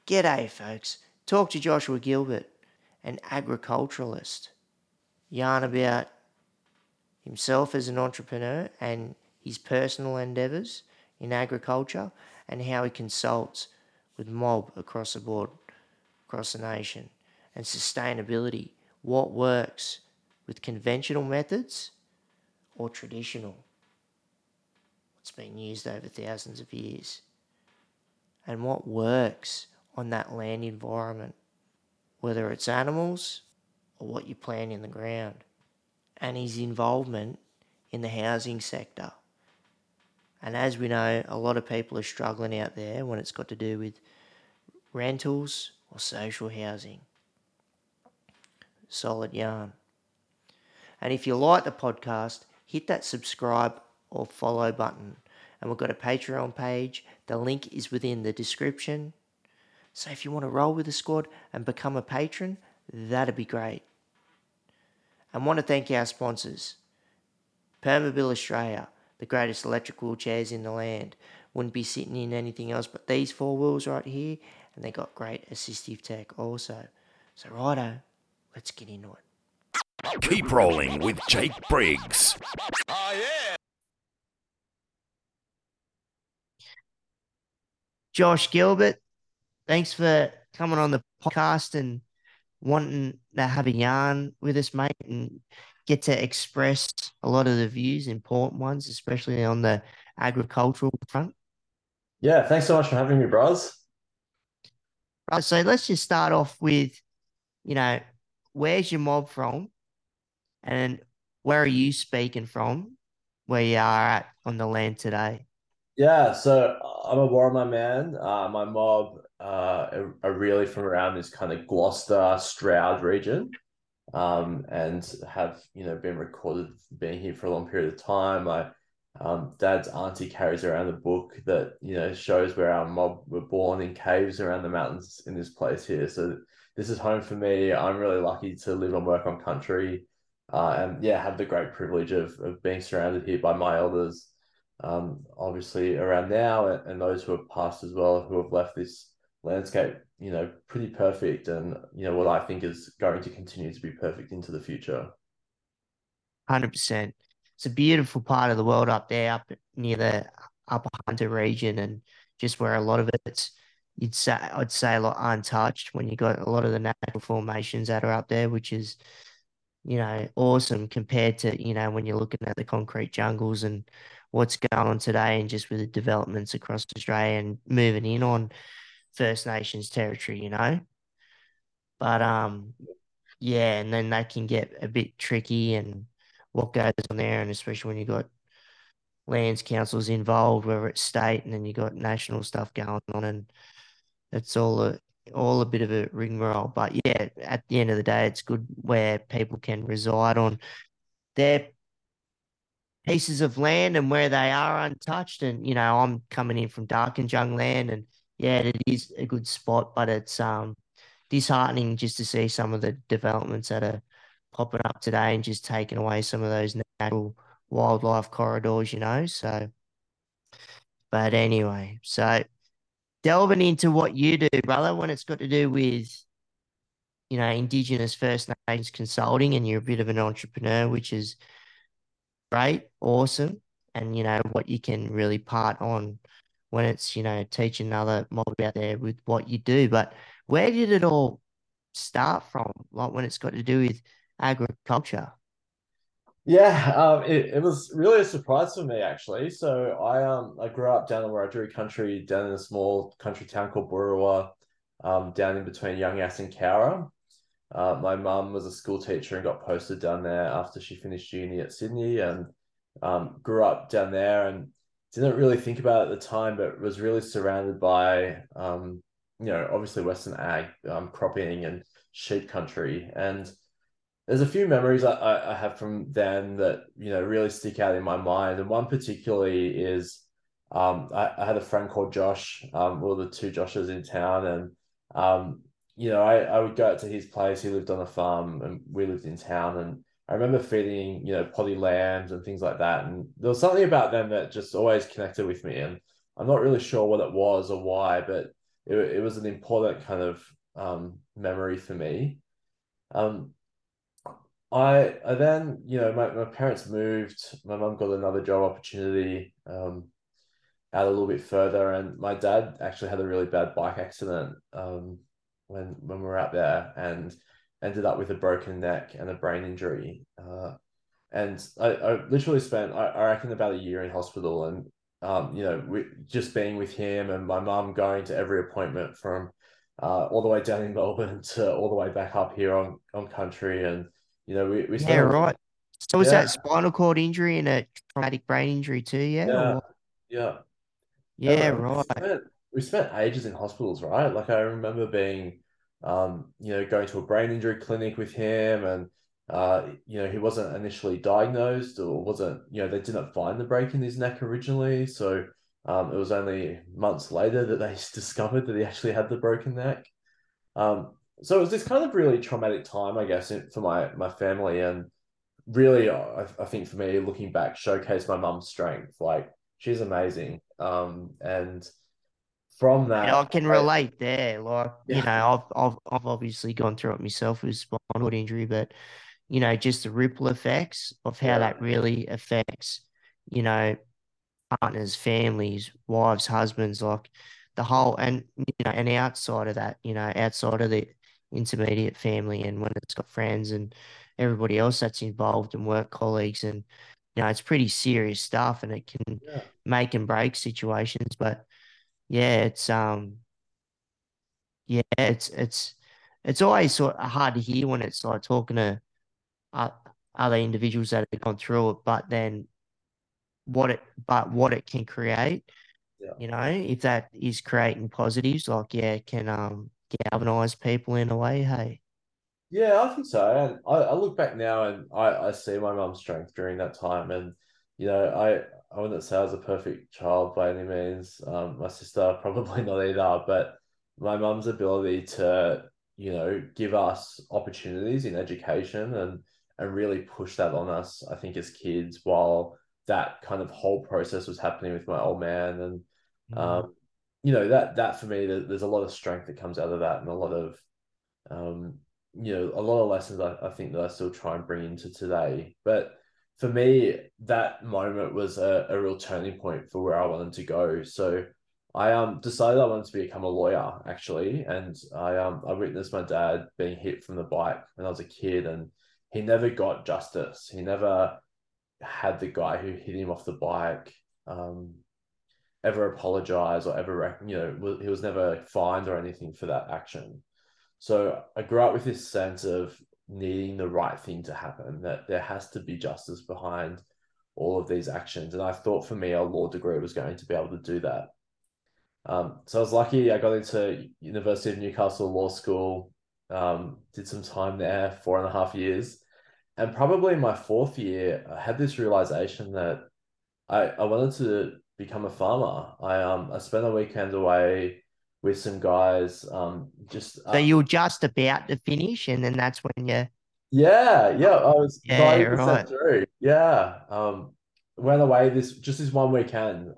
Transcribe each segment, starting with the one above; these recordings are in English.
G'day, folks. Talk to Joshua Gilbert, an agriculturalist. Yarn about himself as an entrepreneur and his personal endeavours in agriculture and how he consults with mob across the board, across the nation, and sustainability. What works with conventional methods or traditional? What's been used over thousands of years? And what works on that land environment, whether it's animals or what you plant in the ground, and his involvement in the housing sector. And as we know, a lot of people are struggling out there when it's got to do with rentals or social housing. Solid yarn. And if you like the podcast, hit that subscribe or follow button. And we've got a Patreon page. The link is within the description. So if you want to roll with the squad and become a patron, that'd be great. I want to thank our sponsors. Permobil Australia, the greatest electric wheelchairs in the land. Wouldn't be sitting in anything else but these four wheels right here, and they got great assistive tech also. So righto, let's get into it. Keep rolling with Jake Briggs. Oh, yeah. Josh Gilbert, thanks for coming on the podcast and wanting to have a yarn with us, mate, and get to express a lot of the views, important ones, especially on the agricultural front. Yeah, thanks so much for having me, bros. Right, so let's just start off with, where's your mob from and where are you speaking from, where you are at on the land today? Yeah, so I'm a Warramah man. My mob are really from around this kind of Gloucester, Stroud region, and have been recorded being here for a long period of time. My dad's auntie carries around a book that shows where our mob were born in caves around the mountains in this place here. So this is home for me. I'm really lucky to live and work on country, and have the great privilege of being surrounded here by my elders. Obviously around now, and those who have passed as well, who have left this landscape, pretty perfect, and what I think is going to continue to be perfect into the future. 100%. It's a beautiful part of the world up there, up near the Upper Hunter region, and just where a lot of it's, I'd say a lot untouched when you got a lot of the natural formations that are up there, which is, awesome compared to, when you're looking at the concrete jungles and what's going on today, and just with the developments across Australia and moving in on First Nations territory, But and then that can get a bit tricky and what goes on there, and especially when you got lands councils involved, whether it's state and then you got national stuff going on, and it's all a bit of a rigmarole. But yeah, at the end of the day, it's good where people can reside on their pieces of land and where they are untouched. And I'm coming in from Darkinjung land, and yeah, it is a good spot, but it's disheartening just to see some of the developments that are popping up today and just taking away some of those natural wildlife corridors, So, but anyway, so delving into what you do, brother, when it's got to do with, Indigenous First Nations consulting, and you're a bit of an entrepreneur, which is great, awesome, and what you can really part on when it's teaching another mob out there with what you do. But where did it all start from? Like when it's got to do with agriculture? Yeah, it was really a surprise for me, actually. So I grew up down in Wiradjuri country, down in a small country town called Burrawa, down in between Young Ass and Cowra. My mum was a school teacher and got posted down there after she finished uni at Sydney, and grew up down there, and didn't really think about it at the time, but was really surrounded by obviously Western ag, cropping and sheep country. And there's a few memories I have from then that really stick out in my mind, and one particularly is I had a friend called Josh. We were the two Joshes in town, and I would go out to his place. He lived on a farm and we lived in town, and I remember feeding potty lambs and things like that, and there was something about them that just always connected with me, and I'm not really sure what it was or why, but it was an important kind of memory for me. Um, I then, my parents moved. My mum got another job opportunity out a little bit further, and my dad actually had a really bad bike accident when we were out there, and ended up with a broken neck and a brain injury. And I literally spent, I reckon, about a year in hospital, and just being with him, and my mum going to every appointment from all the way down in Melbourne to all the way back up here on country, and we Yeah, spent a lot. right. So was Yeah, that spinal cord injury and a traumatic brain injury too? Yeah, or yeah, what? yeah. Yeah, And right. we spent ages in hospitals, right? Like I remember being, going to a brain injury clinic with him, and he wasn't initially diagnosed, or wasn't, they didn't find the break in his neck originally. So it was only months later that they discovered that he actually had the broken neck. So it was this kind of really traumatic time, I guess, for my family, and really, I think for me, looking back, showcased my mum's strength. Like she's amazing. And from And I that, can relate there. Like, yeah, I've obviously gone through it myself with spinal cord injury, but just the ripple effects of how yeah, that really affects, you know, partners, families, wives, husbands, like the whole, and and outside of that, outside of the intermediate family, and when it's got friends and everybody else that's involved and work colleagues, and it's pretty serious stuff, and it can yeah, make and break situations. But yeah, it's always sort of hard to hear when it's like talking to uh, other individuals that have gone through it, what it can create, yeah. if that is creating positives, like, yeah, it can galvanize people in a way. Hey, Yeah, I think so. And I look back now, and I see my mum's strength during that time. And, I wouldn't say I was a perfect child by any means. My sister probably not either, but my mum's ability to, give us opportunities in education, and really push that on us, I think, as kids, while that kind of whole process was happening with my old man. And, mm, um, that for me, there's a lot of strength that comes out of that, and a lot of, um, a lot of lessons I think that I still try and bring into today. But for me, that moment was a real turning point for where I wanted to go. So I decided I wanted to become a lawyer, actually, and I witnessed my dad being hit from the bike when I was a kid, and he never got justice. He never had the guy who hit him off the bike ever apologize, or ever, he was never fined or anything for that action. So I grew up with this sense of needing the right thing to happen, that there has to be justice behind all of these actions. And I thought for me, a law degree was going to be able to do that. So I was lucky. I got into University of Newcastle Law School, did some time there, 4.5 years. And probably in my fourth year, I had this realization that I wanted to become a farmer. I spent a weekend away with some guys, just so you were just about to finish, and then that's when you, yeah, yeah. I was yeah, 90% right, through. Yeah. Went away this one weekend.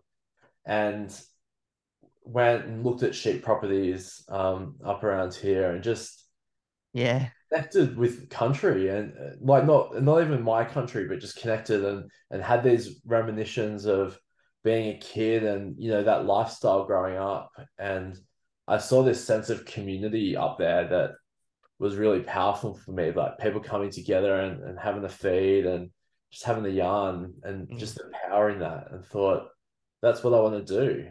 And went and looked at sheep properties up around here, and just yeah, connected with country, and like not even my country, but just connected, and had these reminiscences of being a kid, and that lifestyle growing up. And I saw this sense of community up there that was really powerful for me. Like people coming together, and having a feed, and just having a yarn, and mm. just empowering that, and thought that's what I want to do.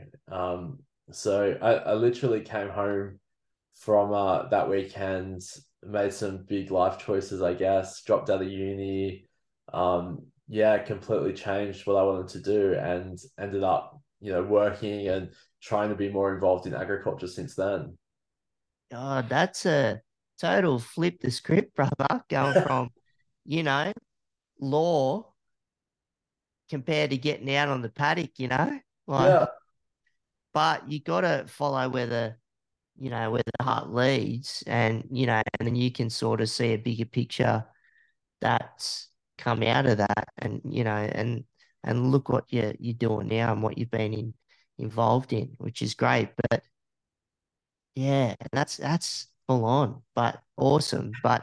So I literally came home from that weekend, made some big life choices, I guess, dropped out of uni. Yeah, completely changed what I wanted to do, and ended up, working and trying to be more involved in agriculture since then. Oh, that's a total flip the script, brother. Going from, you know, law compared to getting out on the paddock, like, Yeah, but you got to follow where the heart leads, and then you can sort of see a bigger picture that's come out of that, and look what you're doing now and what you've been involved in, which is great. But Yeah, and that's full on, but awesome. But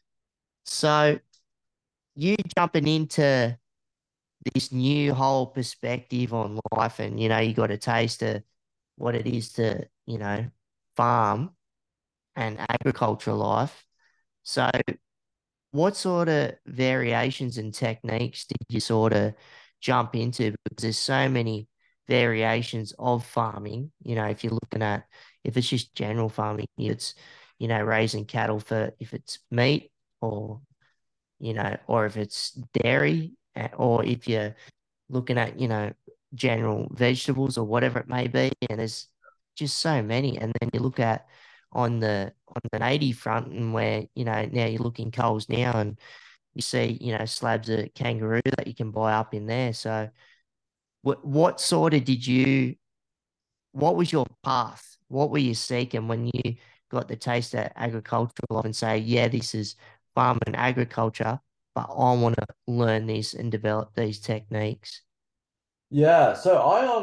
so you jumping into this new whole perspective on life, and you got a taste of what it is to, farm and agricultural life. So what sort of variations and techniques did you sort of jump into? Because there's so many variations of farming. If you're looking at, if it's just general farming, it's, raising cattle for, if it's meat, or, or if it's dairy, or if you're looking at, general vegetables or whatever it may be. And there's just so many. And then you look at on the native front, and where, now you look in Coles now, and you see, slabs of kangaroo that you can buy up in there. So what sort of what was your path? What were you seeking when you got the taste of agricultural life, and say, yeah, this is farm and agriculture, but I want to learn this and develop these techniques? Yeah, so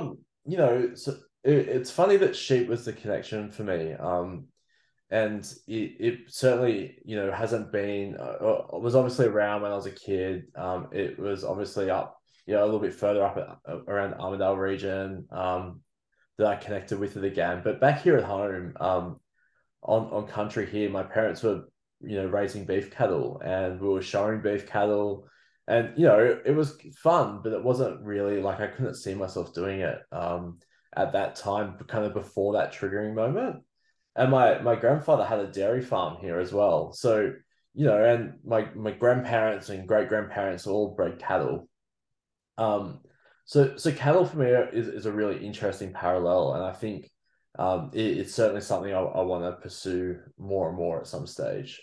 so it's funny that sheep was the connection for me. And it certainly, hasn't been, it was obviously around when I was a kid. It was obviously up, a little bit further up around the Armidale region, that I connected with it again. But back here at home, on country here, my parents were, raising beef cattle, and we were showing beef cattle, and it was fun, but it wasn't really like I couldn't see myself doing it at that time, kind of before that triggering moment. And my grandfather had a dairy farm here as well. So, and my grandparents and great grandparents all bred cattle. Um, so cattle for me is a really interesting parallel, and I think it's certainly something I want to pursue more and more at some stage.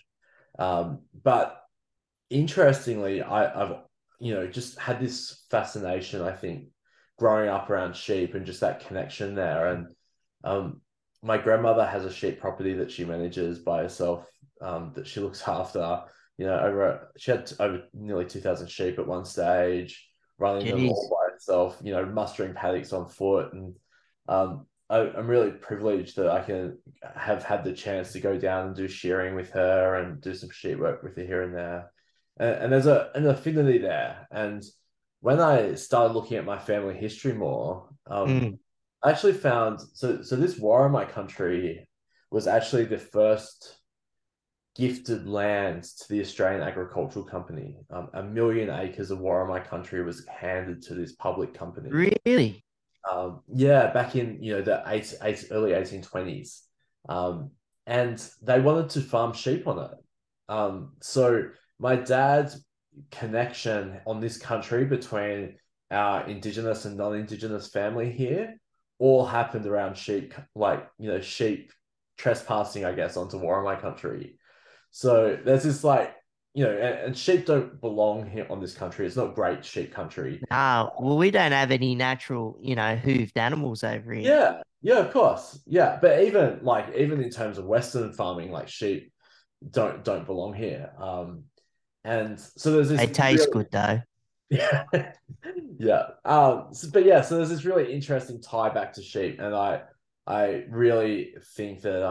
But interestingly, I've just had this fascination, I think, growing up around sheep and just that connection there. And um, my grandmother has a sheep property that she manages by herself, that she looks after. She had over nearly 2,000 sheep at one stage, running them all Jeez. by herself. Mustering paddocks on foot, and I'm really privileged that I can have had the chance to go down and do shearing with her and do some sheep work with her here and there. And there's an affinity there. And when I started looking at my family history more, Mm, I actually found, so this Warramai country was actually the first gifted land to the Australian Agricultural Company. 1 million acres of Warramai country was handed to this public company. really? Yeah, back in the early 1820s, um, and they wanted to farm sheep on it. So my dad's connection on this country between our Indigenous and non-Indigenous family here all happened around sheep, like sheep trespassing, I guess, onto Warramai country. So there's this like and sheep don't belong here on this country. It's not great sheep country. No, well, we don't have any natural, hooved animals over here. Yeah, yeah, of course. Yeah, but even in terms of Western farming, like sheep don't belong here. And so there's They this taste really good though. yeah, yeah. But yeah, so there's this really interesting tie back to sheep, and I really think that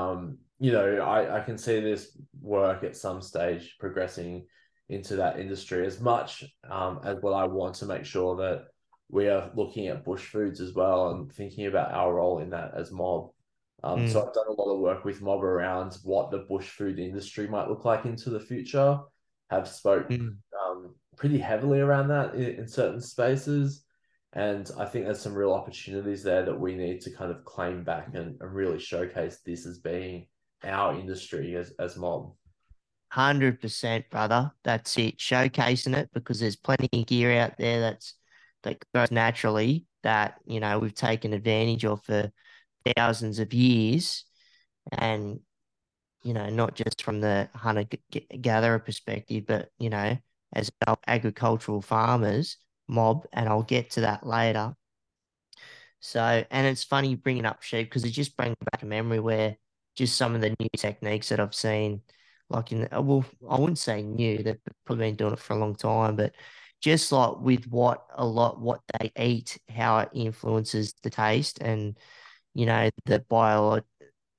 I can see this work at some stage progressing into that industry as much as what I want to make sure that we are looking at bush foods as well and thinking about our role in that as mob. So Mm, I've done a lot of work with mob around what the bush food industry might look like into the future. Have spoke mm. pretty heavily around that in certain spaces. And I think there's some real opportunities there that we need to kind of claim back and really showcase this as being our industry as mob. 100%, brother. That's it. Showcasing it, because there's plenty of gear out there that grows naturally, that, we've taken advantage of for thousands of years. And, not just from the hunter gatherer perspective, but, as agricultural farmers, mob, and I'll get to that later. So, and it's funny bringing up sheep, because it just brings back a memory where just some of the new techniques that I've seen, like well, I wouldn't say new, they've probably been doing it for a long time, but just like with what they eat, how it influences the taste, and, the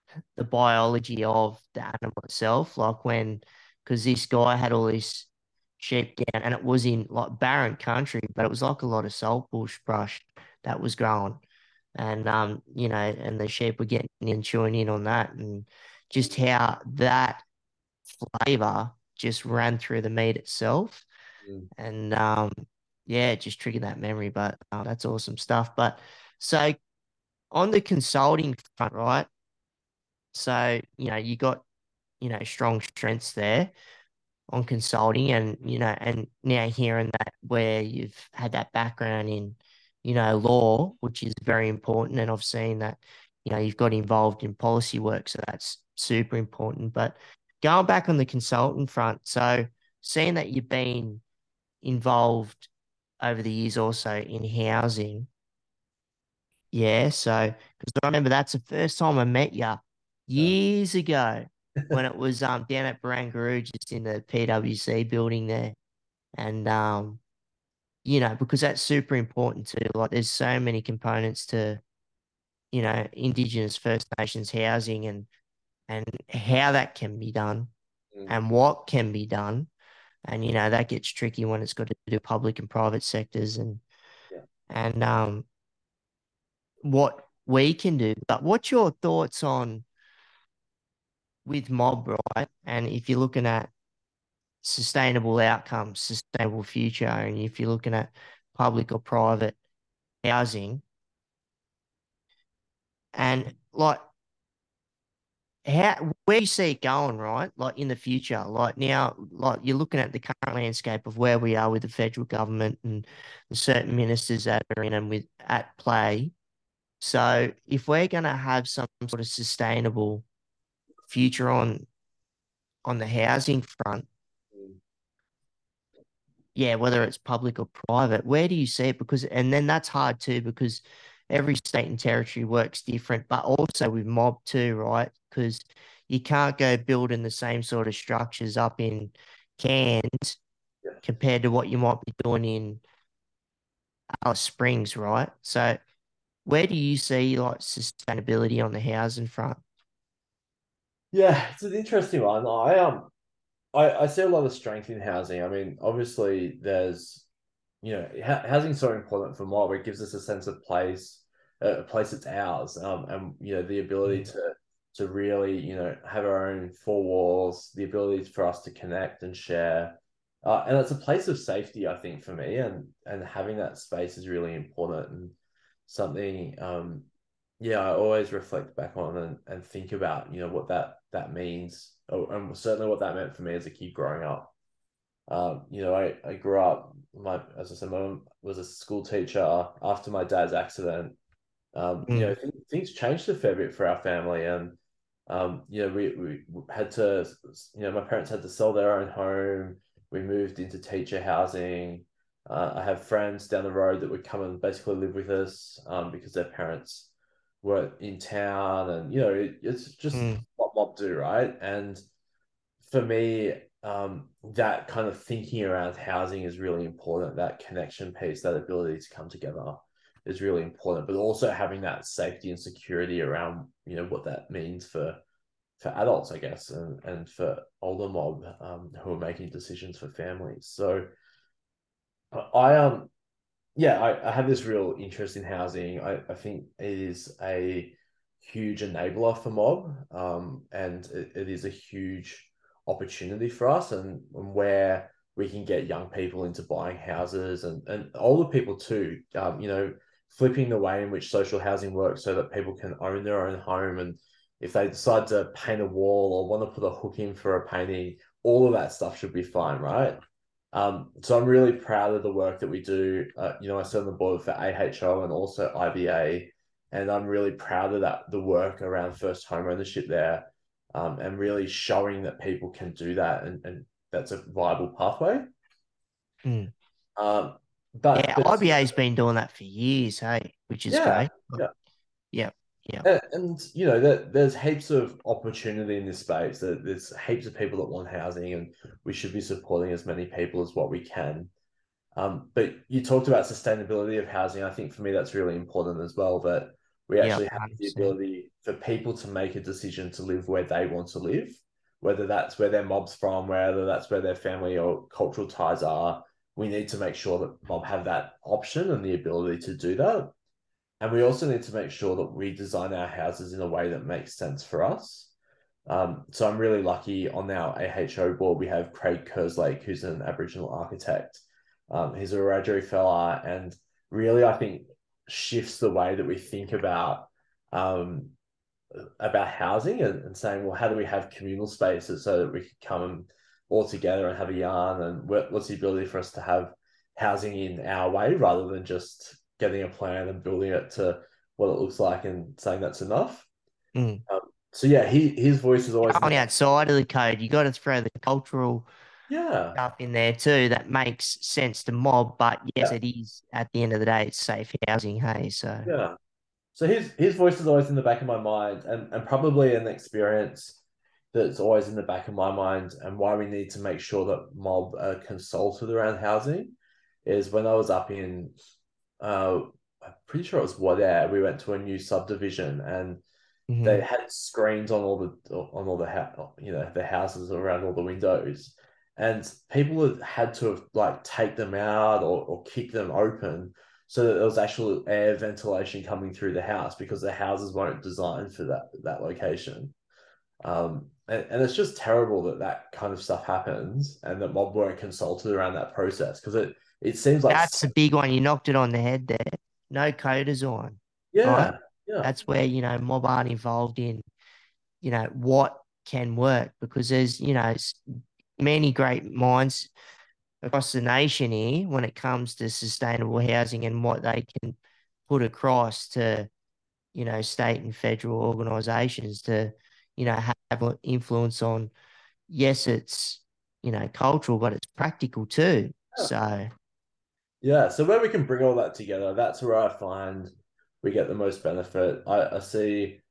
the biology of the animal itself. Like because this guy had all this sheep down, and it was in like barren country, but it was like a lot of saltbush brush that was growing, and and the sheep were getting in, chewing in on that, and just how that flavor just ran through the meat itself, Mm. and yeah, it just triggered that memory. But that's awesome stuff. But so on the consulting front, right? So, you got, strong strengths there on consulting and, and now hearing that where you've had that background in, law, which is very important. And I've seen that, you've got involved in policy work. So that's super important. But going back on the consultant front, so seeing that you've been involved over the years also in housing, yeah, so because I remember that's the first time I met you Yeah. years ago when it was down at Barangaroo, just in the PwC building there. And because that's super important too. Like there's so many components to, Indigenous First Nations housing and how that can be done Mm. and what can be done. And that gets tricky when it's got to do public and private sectors Yeah. and what we can do. But what's your thoughts on with mob, right? And if you're looking at sustainable outcomes, sustainable future, and if you're looking at public or private housing, and like where do you see it going, right? Like in the future, like now, like you're looking at the current landscape of where we are with the federal government and the certain ministers that are in and with at play. So if we're going to have some sort of sustainable future on the housing front, Mm. yeah, whether it's public or private, where do you see it? Because, and then that's hard too, because every state and territory works different, but also with mob too, right? Because you can't go building the same sort of structures up in Cairns Yeah. compared to what you might be doing in Alice Springs, right? So, where do you see like sustainability on the housing front? Yeah, it's an interesting one. I see a lot of strength in housing. I mean, obviously, there's housing is so important for mob. It gives us a sense of place, a place that's ours, and the ability Mm. to really have our own four walls, the ability for us to connect and share, and it's a place of safety. I think for me, and having that space is really important and something. Yeah, I always reflect back on and think about what that means, and certainly what that meant for me as a kid growing up. I grew up, as I said, my mum was a school teacher after my dad's accident. Mm. Things changed a fair bit for our family. And, we had to, my parents had to sell their own home. We moved into teacher housing. I have friends down the road that would come and basically live with us because their parents were in town. And, it's just Mm. what mob do, right? And for me, that kind of thinking around housing is really important. That connection piece, that ability to come together is really important, but also having that safety and security around, what that means for adults, I guess, and for older mob who are making decisions for families. So I yeah, I have this real interest in housing. I think it is a huge enabler for mob, and it is a huge opportunity for us, and where we can get young people into buying houses and older people too. Flipping the way in which social housing works so that people can own their own home, and if they decide to paint a wall or want to put a hook in for a painting, all of that stuff should be fine, right? So I'm really proud of the work that we do. I sit on the board for AHO and also IBA, and I'm really proud of the work around first home ownership there, and really showing that people can do that and that's a viable pathway. Mm. Um, but Yeah, IBA's been doing that for years, hey, which is yeah, great. yeah. Yeah, yeah. And there's heaps of opportunity in this space. There's heaps of people that want housing, and we should be supporting as many people as what we can. But you talked about sustainability of housing. I think for me that's really important as well. That We Yeah, actually have the 100%. ability for people to make a decision to live where they want to live, whether that's where their mob's from, whether that's where their family or cultural ties are. We need to make sure that mob have that option and the ability to do that. And we also need to make sure that we design our houses in a way that makes sense for us. So I'm really lucky on our AHO board, we have Craig Kerslake, who's an Aboriginal architect. He's a Wiradjuri fella, and really, I think, shifts the way that we think um, about housing and saying, well, how do we have communal spaces so that we can come all together and have a yarn? And what's the ability for us to have housing in our way rather than just getting a plan and building it to what it looks like and saying that's enough? Mm. Um, so yeah, his voice is always in On the the back. outside of the code, you got to throw the cultural Yeah, stuff in there too that makes sense to mob. But yes, yeah, it is at the end of the day, it's safe housing. Hey, so yeah. So his voice is always in the back of my mind, and probably an experience that's always in the back of my mind, and why we need to make sure that mob are consulted around housing is when I was up in I'm pretty sure it was Wadair. We went to a new subdivision and they mhm. had screens on all the houses around all the windows, and people had to have like take them out or kick them open so that there was actual air ventilation coming through the house because the houses weren't designed for that location. And it's just terrible that that kind of stuff happens and that mob weren't consulted around that process because it seems like That's a big one. You knocked it on the head there. No coders on, right? yeah, yeah, That's where, mob aren't involved in, what can work because there's, many great minds across the nation here when it comes to sustainable housing and what they can put across to, state and federal organizations to, have an influence on, yes, it's, cultural, but it's practical too. So, yeah. So where we can bring all that together, that's where I find we get the most benefit. I see.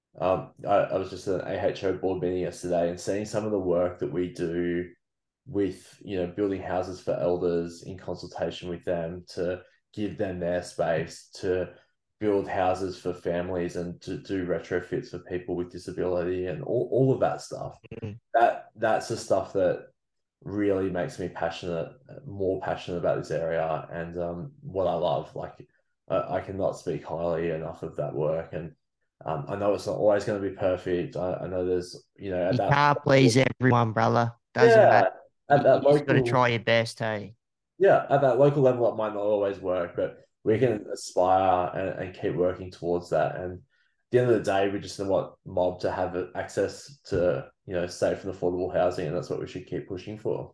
I was just at an AHO board meeting yesterday and seeing some of the work that we do with building houses for elders in consultation with them to give them their space to build houses for families and to do retrofits for people with disability and all of that stuff. mm, That's the stuff that really makes me more passionate about this area and what I love. Like I cannot speak highly enough of that work, and I know it's not always going to be perfect. I know there's at you that can't please everyone, brother. Doesn't matter. yeah at You that just got to local try your best, hey. at that local level it might not always work, but we Mm, can aspire and keep working towards that. And at the end of the day, we just want mob to have access to safe and affordable housing, and that's what we should keep pushing for.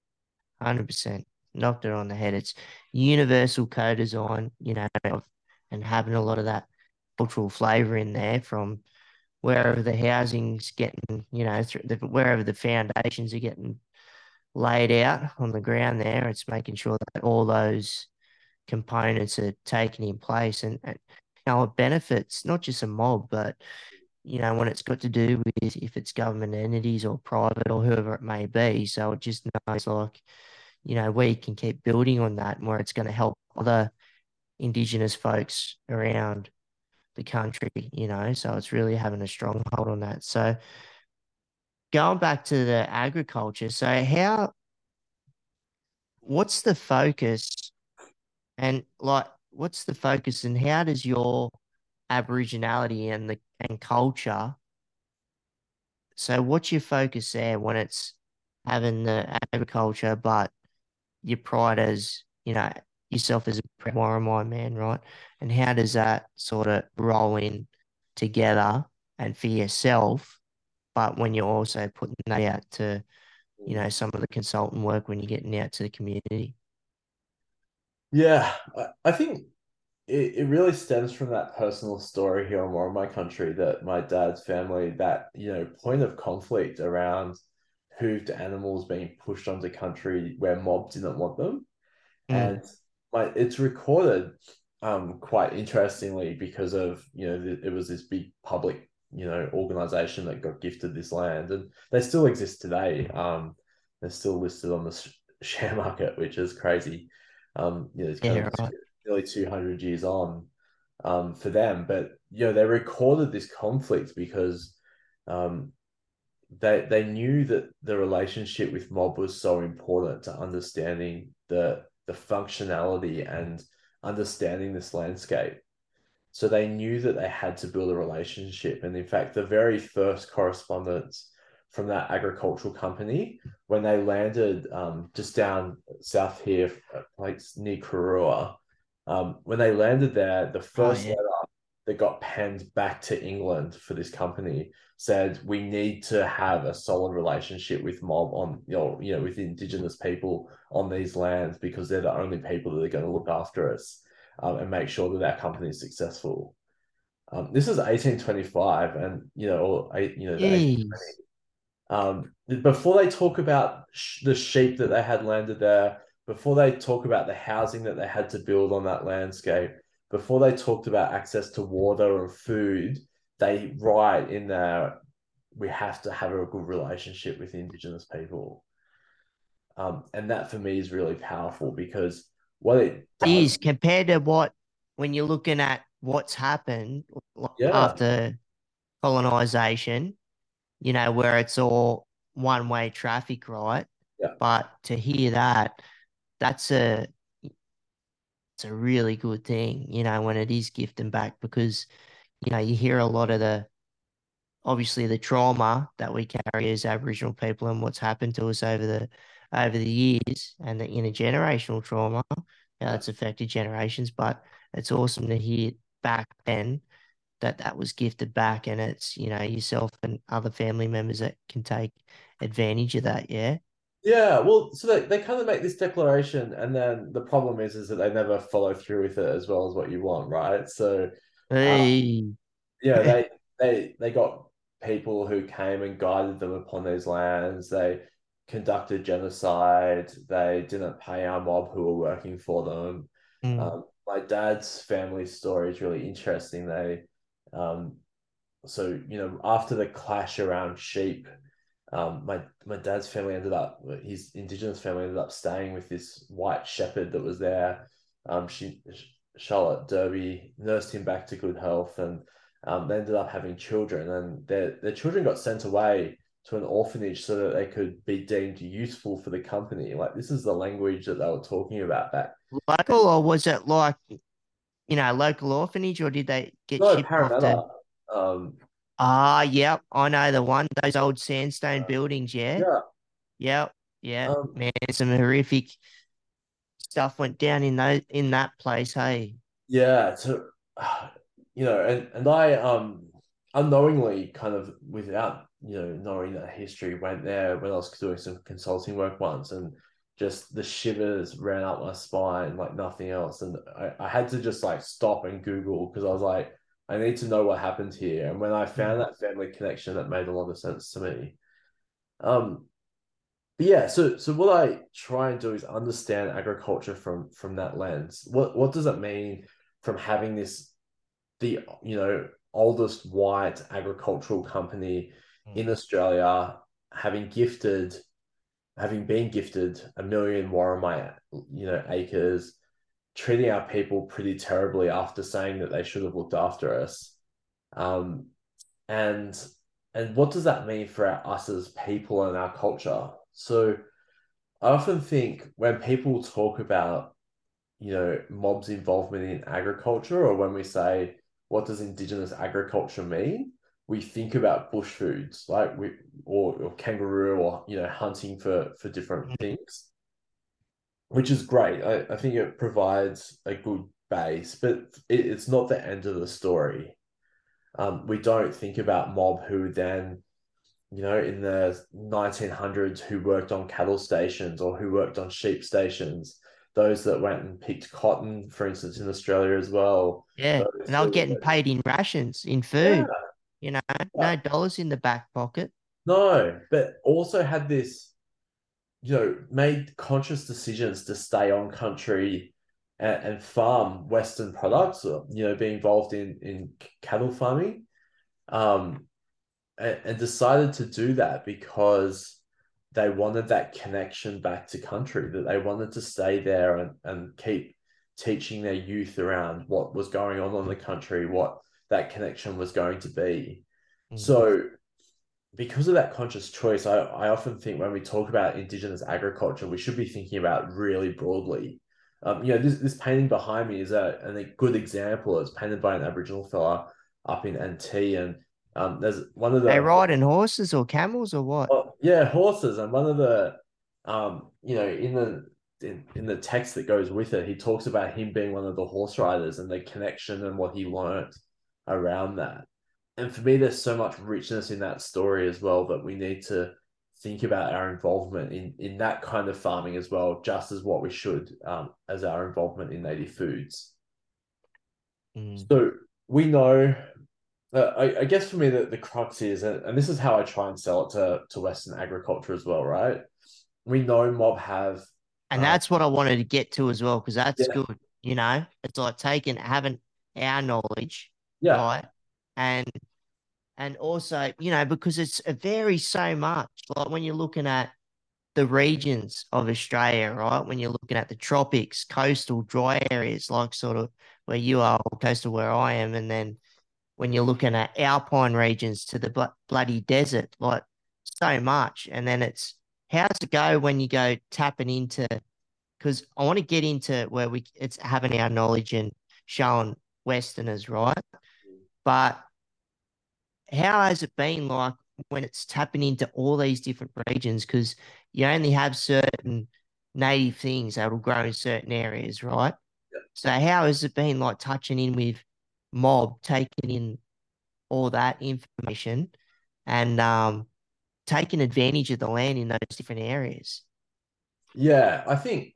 100%. Knocked it on the head. It's universal co-design, and having a lot of that cultural flavor in there from wherever the housing's getting, wherever the foundations are getting laid out on the ground there. It's making sure that all those components are taken in place and it benefits not just a mob, but when it's got to do with if it's government entities or private or whoever it may be. So it just knows like, we can keep building on that and where it's going to help other Indigenous folks around the country, so it's really having a strong hold on that. So going back to the agriculture, so what's the focus and like, what's the focus and how does your Aboriginality and culture, so what's your focus there when it's having the agriculture, but your pride as, yourself as a Warramai man, right? And how does that sort of roll in together and for yourself, but when you're also putting that out to, some of the consultant work when you're getting out to the community? Yeah, I think it really stems from that personal story here on Warren, my country, that my dad's family, that, point of conflict around hooved animals being pushed onto country where mob didn't want them. Mm, And it's recorded quite interestingly because of, it was this big public, organization that got gifted this land and they still exist today. They're still listed on the share market, which is crazy. It's kind yeah, of right. nearly 200 years on. for them. But they recorded this conflict because um, they knew that the relationship with mob was so important to understanding the functionality and understanding this landscape. So they knew that they had to build a relationship. And in fact, the very first correspondence from that agricultural company, when they landed just down south here, like near Kurua, when they landed there, the Oh first yeah. letter that got penned back to England for this company said, "We need to have a solid relationship with mob on, with Indigenous people on these lands because they're the only people that are going to look after us and make sure that our company is successful." This is 1825, and the 1820. Jeez. Before they talk about the sheep that they had landed there, before they talk about the housing that they had to build on that landscape, before they talked about access to water and food, they write in there, we have to have a good relationship with Indigenous people. And that for me is really powerful because what it does, Is compared to when you're looking at what's happened yeah, after colonization, where it's all one-way traffic, right? yeah, But to hear that, that's it's a really good thing, when it is gifting back because, you hear a lot of obviously the trauma that we carry as Aboriginal people and what's happened to us over the years and the intergenerational trauma, yeah. it's affected generations. But it's awesome to hear back then that was gifted back, and it's yourself and other family members that can take advantage of that. Yeah. Yeah, well, so they kind of make this declaration, and then the problem is that they never follow through with it as well as what you want, right? So, uh, Hey. they got people who came and guided them upon these lands. They conducted genocide. They didn't pay our mob who were working for them. Mm. My dad's family story is really interesting. Um, after the clash around sheep, my dad's family his Indigenous family ended up staying with this white shepherd that was there. Charlotte Derby nursed him back to good health, and they ended up having children, and their children got sent away to an orphanage so that they could be deemed useful for the company. Like this is the language that they were talking about back. Local, or was it like, local orphanage, or did they get No, shipped off to? Parramatta. Um, Yep, I know the one. Those old sandstone buildings, yeah. yeah. Yep, yeah. Um, Man, some horrific stuff went down in that place. Hey. Yeah, so and I unknowingly kind of without knowing that history went there when I was doing some consulting work once, and just the shivers ran up my spine like nothing else, and I had to just like stop and Google because I was like, I need to know what happened here. And when I found Mm. that family connection, that made a lot of sense to me. Um, but yeah, so what I try and do is understand agriculture from that lens. What does it mean from having the oldest white agricultural company in Mm. Australia having been gifted 1 million Warramite acres, treating our people pretty terribly after saying that they should have looked after us. Um, and what does that mean for us as people and our culture? So I often think when people talk about, mob's involvement in agriculture, or when we say, what does Indigenous agriculture mean? We think about bush foods, like or kangaroo, or, hunting for different Mm. things, which is great. I think it provides a good base, but it's not the end of the story. We don't think about mob who then in the 1900s who worked on cattle stations or who worked on sheep stations, those that went and picked cotton, for instance, in Australia as well. Yeah, and Those they were getting who, paid in rations, in yeah, food. No dollars in the back pocket. no, but also had this, made conscious decisions to stay on country and farm Western products, or, be involved in cattle farming. Um, and decided to do that because they wanted that connection back to country, that they wanted to stay there and keep teaching their youth around what was going on in the country, what that connection was going to be. Mm. So because of that conscious choice, I often think when we talk about Indigenous agriculture, we should be thinking about really broadly. This painting behind me is a good example. It's painted by an Aboriginal fella up in NT, and there's one of They the riding horses or camels or what? yeah, horses, and one of the in the text that goes with it, he talks about him being one of the horse riders and the connection and what he learned around that. And for me, there's so much richness in that story as well that we need to think about our involvement in that kind of farming as well, just as what we should as our involvement in native foods. Mm. So we know, I guess for me, the crux is, and this is how I try and sell it to Western agriculture as well, right? We know Mob have, And um, that's what I wanted to get to as well, because that's yeah, good. It's like having our knowledge, yeah, right? And also, because it varies so much. Like when you're looking at the regions of Australia, right? When you're looking at the tropics, coastal, dry areas, like sort of where you are, or coastal where I am, and then when you're looking at alpine regions to the bloody desert, like so much. And then how's it go when you go tapping into, because I want to get into where it's having our knowledge and showing Westerners, right? But how has it been like when it's tapping into all these different regions? Because you only have certain native things that will grow in certain areas, right? So how has it been like touching in with Mob, taking in all that information and taking advantage of the land in those different areas? yeah. I think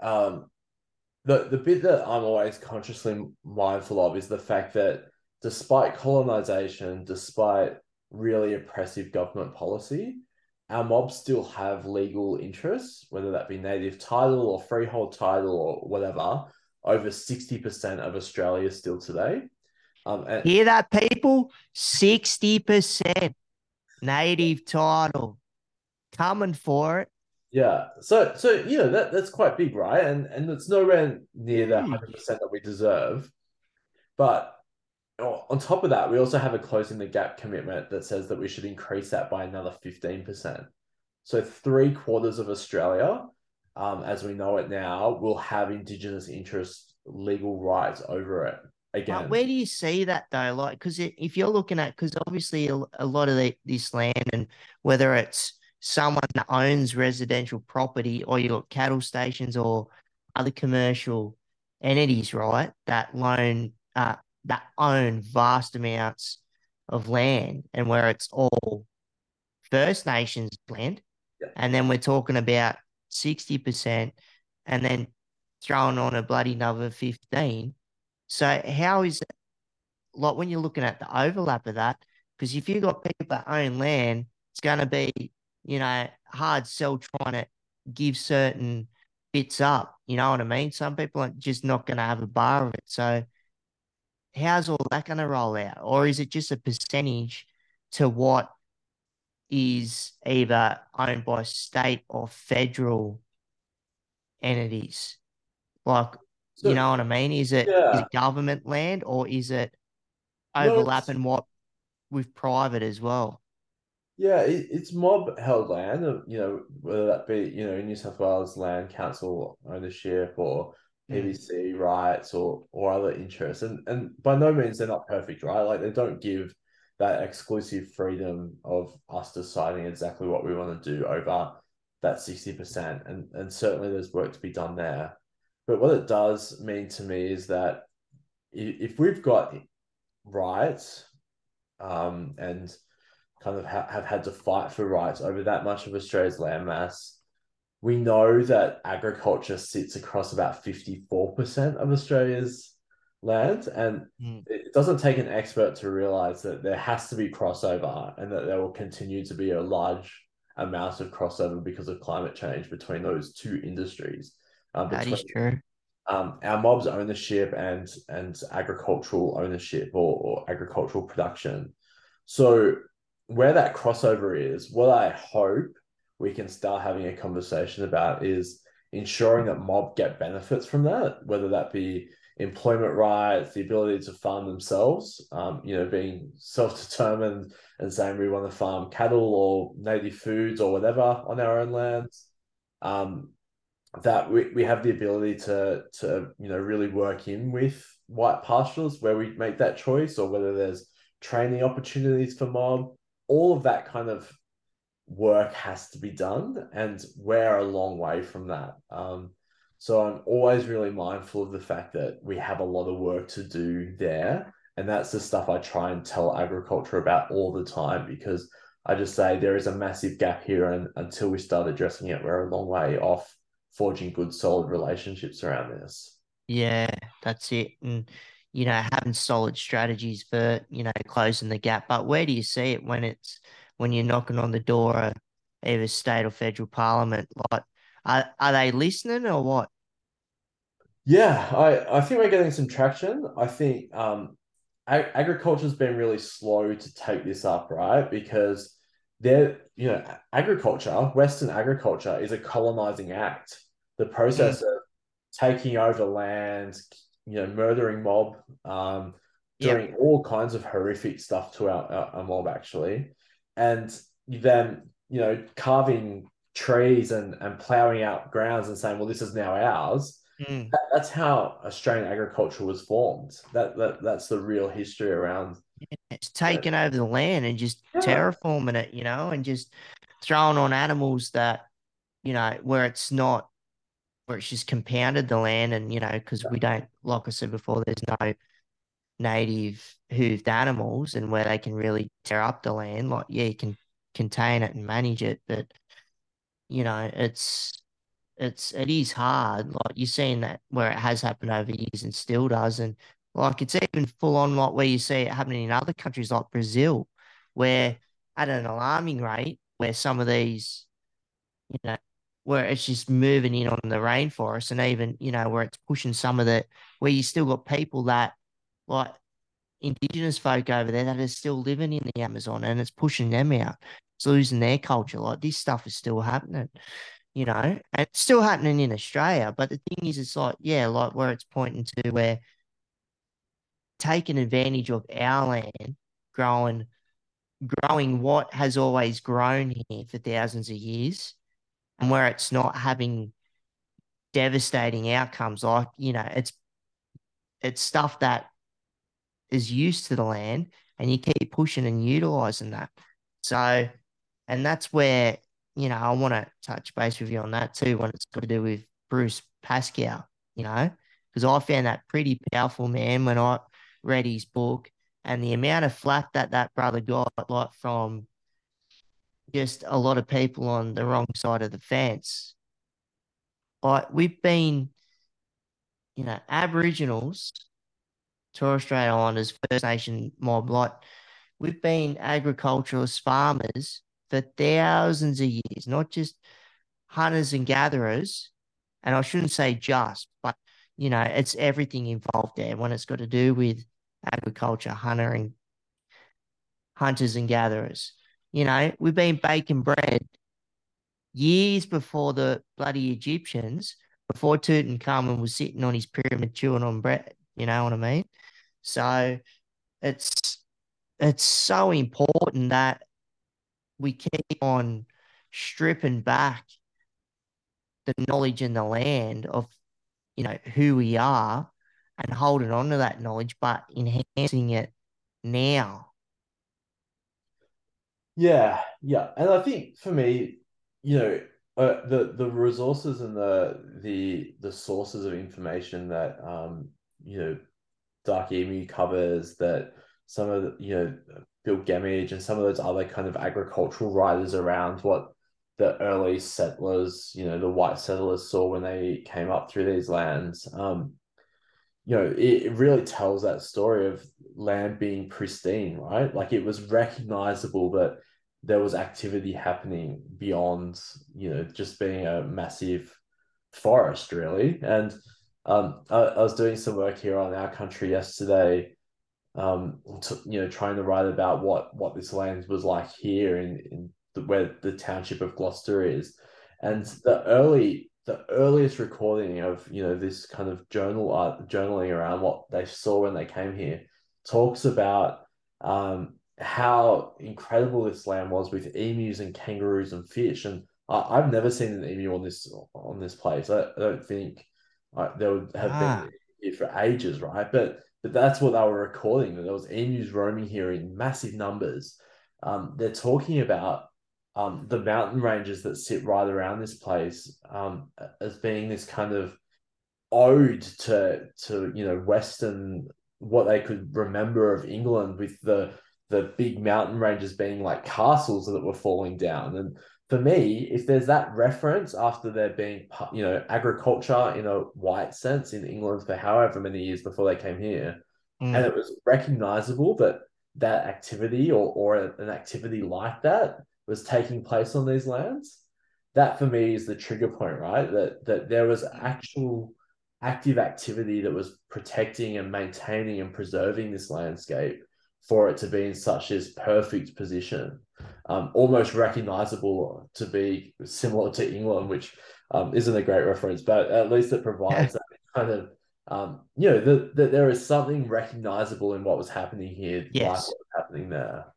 the bit that I'm always consciously mindful of is the fact that despite colonization, despite really oppressive government policy, our mobs still have legal interests, whether that be native title or freehold title or whatever, over 60% of Australia still today. And Hear that, people? 60% native title coming for it. yeah, that's quite big, right? And it's nowhere near the Huge. 100% that we deserve. But on top of that, we also have a closing the gap commitment that says that we should increase that by another 15%. So three-quarters of Australia, as we know it now, will have Indigenous interest legal rights over it But again. where do you see that though? Like, because if you're looking at, because obviously a lot of this land, and whether it's someone that owns residential property or you got cattle stations or other commercial entities, right, that own vast amounts of land, and where it's all First Nations land, Yeah. and then we're talking about 60%, and then throwing on a bloody another 15. So how is it like when you're looking at the overlap of that? Because if you've got people that own land, it's going to be, hard sell trying to give certain bits up. You know what I mean? Some people are just not going to have a bar of it. So how's all that going to roll out? Or is it just a percentage to what is either owned by state or federal entities? Like, you So know what I mean? Is yeah, it government land, or is it no, it's overlapping what with private as well? yeah, it's mob held land, whether that be, New South Wales Land Council ownership or Mm. PVC rights or other interests. And by no means they're not perfect, right? Like they don't give that exclusive freedom of us deciding exactly what we want to do over that 60%. And certainly there's work to be done there. But what it does mean to me is that if we've got rights, and kind of have had to fight for rights over that much of Australia's landmass. We know that agriculture sits across about 54% of Australia's land. And Mm. it doesn't take an expert to realize that there has to be crossover and that there will continue to be a large amount of crossover because of climate change between those two industries, That between is true. our mob's ownership and agricultural ownership or agricultural production. So where that crossover is, what I hope we can start having a conversation about is ensuring that mob get benefits from that, whether that be employment rights, the ability to farm themselves, being self-determined and saying we want to farm cattle or native foods or whatever on our own lands. That we have the ability to really work in with white pastoralists where we make that choice, or whether there's training opportunities for mob. All of that kind of work has to be done, and we're a long way from that. So I'm always really mindful of the fact that we have a lot of work to do there. And that's the stuff I try and tell agriculture about all the time, because I just say there is a massive gap here. And until we start addressing it, we're a long way off forging good, solid relationships around this. Yeah, that's it. And, having solid strategies for, closing the gap. But where do you see it when you're knocking on the door of either state or federal parliament? Like, are they listening or what? Yeah, I think we're getting some traction. I think agriculture's been really slow to take this up, right? Because agriculture, Western agriculture is a colonizing act. The Mm, process of taking over land, murdering mob, yep. doing all kinds of horrific stuff to our mob, actually. And then, carving trees and plowing out grounds and saying, well, this is now ours. Mm. That's how Australian agriculture was formed. That's the real history around. It's taking over the land and just Yeah, terraforming it, and just throwing on animals that, where it's not, where it's just compounded the land. And, because we don't, like I said before, there's no native hooved animals, and where they can really tear up the land. Like, yeah, you can contain it and manage it, but, it is hard. Like, you're seeing that where it has happened over years and still does. And like, it's even full on, like where you see it happening in other countries like Brazil, where at an alarming rate, where some of these, you know, where it's just moving in on the rainforest, and even, where it's pushing some of the, where you still got people that, like, indigenous folk over there that are still living in the Amazon, and it's pushing them out. It's losing their culture. Like, this stuff is still happening, and it's still happening in Australia. But the thing is, it's like, yeah, like where it's pointing to, where taking advantage of our land, growing, growing what has always grown here for thousands of years, and where it's not having devastating outcomes. Like, it's stuff that is used to the land, and you keep pushing and utilizing that. So, and that's where, I want to touch base with you on that too, when it's got to do with Bruce Pascal, because I found that pretty powerful, man, when I read his book, and the amount of flack that that brother got, like, from just a lot of people on the wrong side of the fence. Like, we've been, Aboriginals, Torres Strait Islanders, First Nation mob, like, we've been agriculturalists, farmers for thousands of years, not just hunters and gatherers. And I shouldn't say just, but, it's everything involved there when it's got to do with agriculture, hunters and gatherers. We've been baking bread years before the bloody Egyptians, before Tutankhamun was sitting on his pyramid chewing on bread. You know what I mean? So it's it's so important that we keep on stripping back the knowledge in the land of, who we are, and holding on to that knowledge, but enhancing it now. yeah, yeah. And I think for me, the resources and the sources of information that Dark Emu covers, that some of Bill Gemage and some of those other kind of agricultural writers around what the early settlers, the white settlers saw when they came up through these lands. It really tells that story of land being pristine, right? Like, it was recognizable that there was activity happening beyond, just being a massive forest, really. And I was doing some work here on Our Country yesterday, trying to write about what this land was like here where the township of Gloucester is. And the early the earliest recording of this kind of journaling around what they saw when they came here talks about how incredible this land was with emus and kangaroos and fish. And I've never seen an emu on this place. I don't think there would have been Ah, here for ages, right? But that's what they were recording. That there was emus roaming here in massive numbers. They're talking about the mountain ranges that sit right around this place as being this kind of ode to Western, what they could remember of England, with the big mountain ranges being like castles that were falling down. And for me, if there's that reference after there being agriculture in a white sense in England for however many years before they came here, and mm, it was recognizable that that activity or an activity like that was taking place on these lands, that for me is the trigger point, right? That there was actual active activity that was protecting and maintaining and preserving this landscape for it to be in such this perfect position, almost recognizable to be similar to England, which isn't a great reference, but at least it provides that kind of that there is something recognizable in what was happening here, like yes. what was happening there.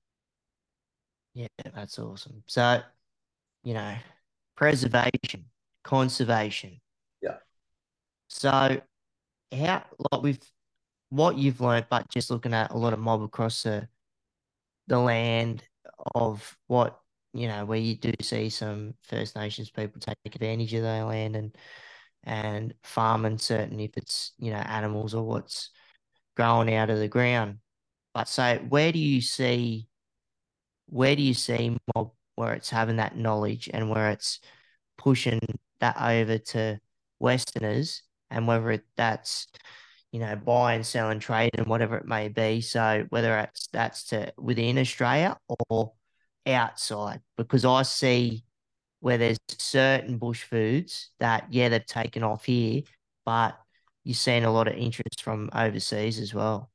Yeah, that's awesome. So, you know, preservation, conservation. Yeah. So how like with what you've learned, but just looking at a lot of mob across the land of what, where you do see some First Nations people take advantage of their land and farming certain if it's, animals or what's growing out of the ground. But so where do you see mob where it's having that knowledge and where it's pushing that over to Westerners and whether that's buying, selling, trade, and whatever it may be. So whether that's to within Australia or outside, because I see where there's certain bush foods that they've taken off here, but you're seeing a lot of interest from overseas as well.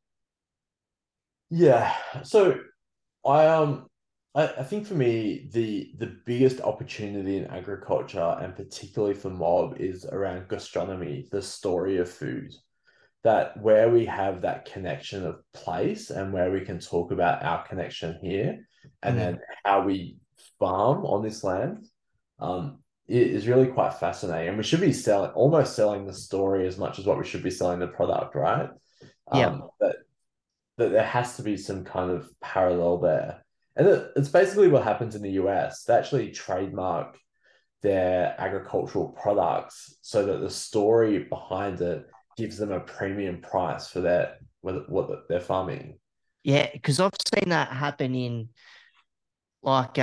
Yeah. So I think for me the biggest opportunity in agriculture, and particularly for mob, is around gastronomy, the story of food. That where we have that connection of place and where we can talk about our connection here, and Mm. then how we farm on this land, it is really quite fascinating. And we should be almost selling the story as much as what we should be selling the product, right? Yeah. But that there has to be some kind of parallel there. And it's basically what happens in the US. They actually trademark their agricultural products so that the story behind it gives them a premium price for what they're farming. Yeah, because I've seen that happen in like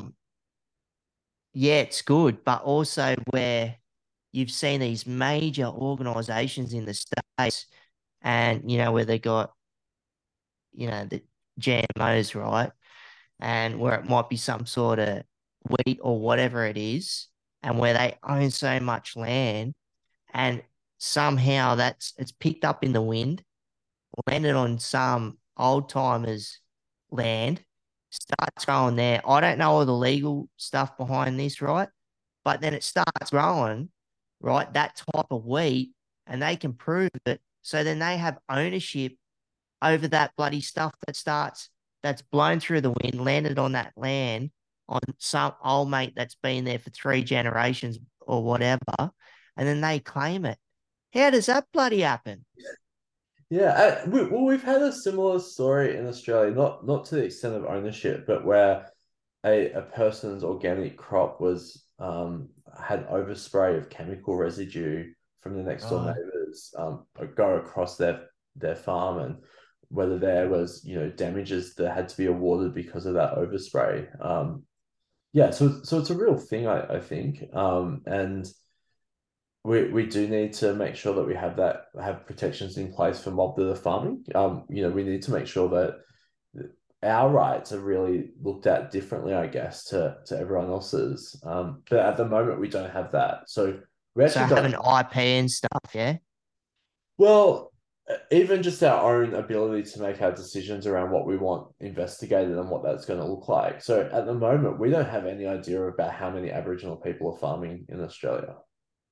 yeah, it's good, but also where you've seen these major organizations in the States and where they got, the GMOs, right? And where it might be some sort of wheat or whatever it is, and where they own so much land, and somehow it's picked up in the wind, landed on some old timers' land, starts growing there. I don't know all the legal stuff behind this, right? But then it starts growing, right? That type of wheat, and they can prove it. So then they have ownership over that bloody stuff that's blown through the wind, landed on that land on some old mate that's been there for 3 generations or whatever, and then they claim it. How does that bloody happen? Yeah, we've had a similar story in Australia, not to the extent of ownership, but where a person's organic crop was had overspray of chemical residue from the next door Right. neighbors go across their farm, and whether there was damages that had to be awarded because of that overspray. Yeah, so it's a real thing, I think, and we do need to make sure that we have protections in place for mob that are farming. We need to make sure that our rights are really looked at differently, I guess, to everyone else's. But at the moment, we don't have that. So we So actually don't. having IP and stuff, yeah? Well, even just our own ability to make our decisions around what we want investigated and what that's going to look like. So at the moment, we don't have any idea about how many Aboriginal people are farming in Australia.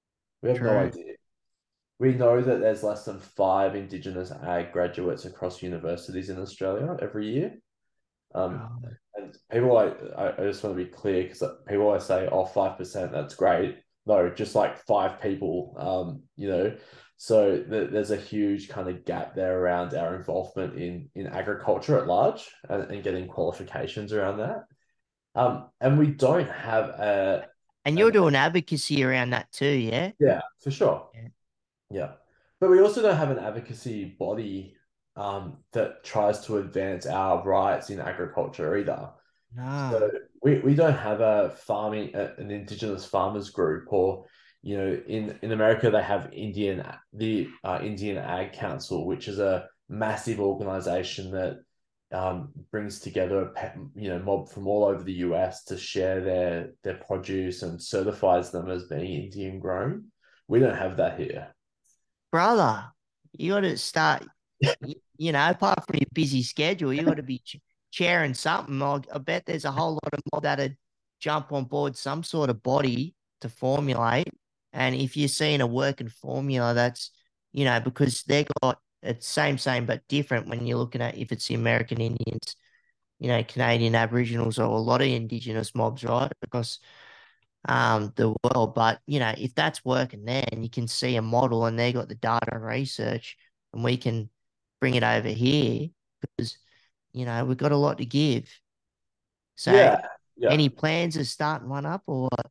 We have no True. idea. We know that there's less than five Indigenous ag graduates across universities in Australia every year. Um, Oh, and people like, I just want to be clear because people always say, oh, 5%, that's great. No, just like five people, So there's a huge kind of gap there around our involvement in agriculture at large and getting qualifications around that. And we don't have and you're an, doing advocacy around that too, yeah? yeah, for sure. Yeah. Yeah. But we also don't have an advocacy body that tries to advance our rights in agriculture either. So No. we don't have a an Indigenous farmers group, or in America they have the Indian Ag Council, which is a massive organization that brings together mob from all over the US to share their produce and certifies them as being Indian grown. We don't have that here. Brother, you got to start, apart from your busy schedule, you got to be chairing something. I bet there's a whole lot of mob that'd jump on board some sort of body to formulate. And if you're seeing a working formula, that's, because they got it's same, but different when you're looking at if it's the American Indians, Canadian Aboriginals or a lot of Indigenous mobs, right? Because the world. But if that's working there and you can see a model and they got the data and research and we can bring it over here because we've got a lot to give. So Yeah, yeah. any plans of starting one up or what?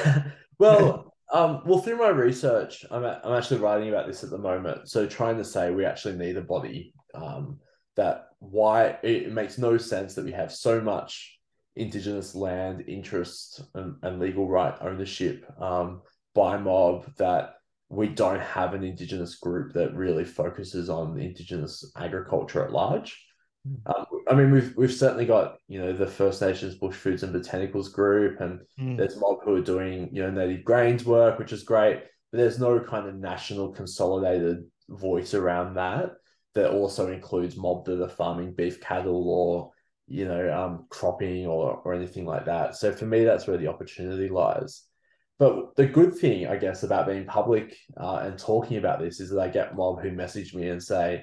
Well, through my research, I'm actually writing about this at the moment. So trying to say we actually need a body. That why it makes no sense that we have so much Indigenous land interest and legal right ownership by mob that we don't have an Indigenous group that really focuses on Indigenous agriculture at large. I mean, we've certainly got the First Nations Bush Foods and Botanicals group, and Mm. there's mob who are doing native grains work, which is great. But there's no kind of national consolidated voice around that that also includes mob that are farming beef cattle or cropping or anything like that. So for me, that's where the opportunity lies. But the good thing, I guess, about being public and talking about this is that I get mob who message me and say,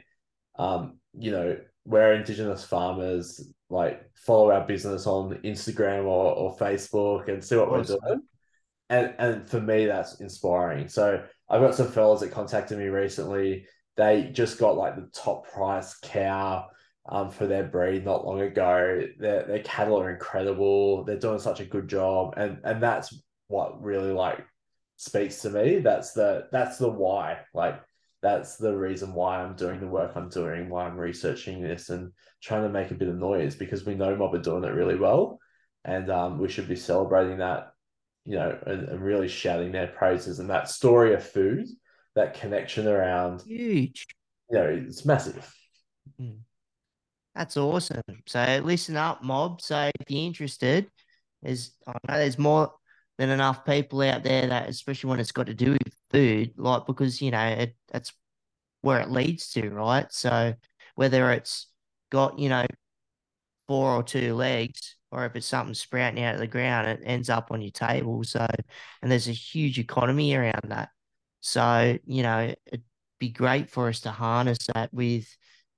we're Indigenous farmers, like follow our business on Instagram or Facebook and see what we're Awesome. doing. And for me, that's inspiring. So I've got some fellas that contacted me recently. They just got like the top price cow for their breed not long ago. Their cattle are incredible. They're doing such a good job. And that's what really like speaks to me. That's the why. Like that's the reason why I'm doing the work I'm doing, why I'm researching this and trying to make a bit of noise because we know mob are doing it really well. And we should be celebrating that and really shouting their praises and that story of food, that connection around, Huge. it's massive. Mm. That's awesome. So listen up, mob. So if you're interested, I know there's more than enough people out there that, especially when it's got to do with food, like because that's where it leads to, right? So whether it's got, four or two legs, or if it's something sprouting out of the ground, it ends up on your table. So, and there's a huge economy around that. So, it'd be great for us to harness that with,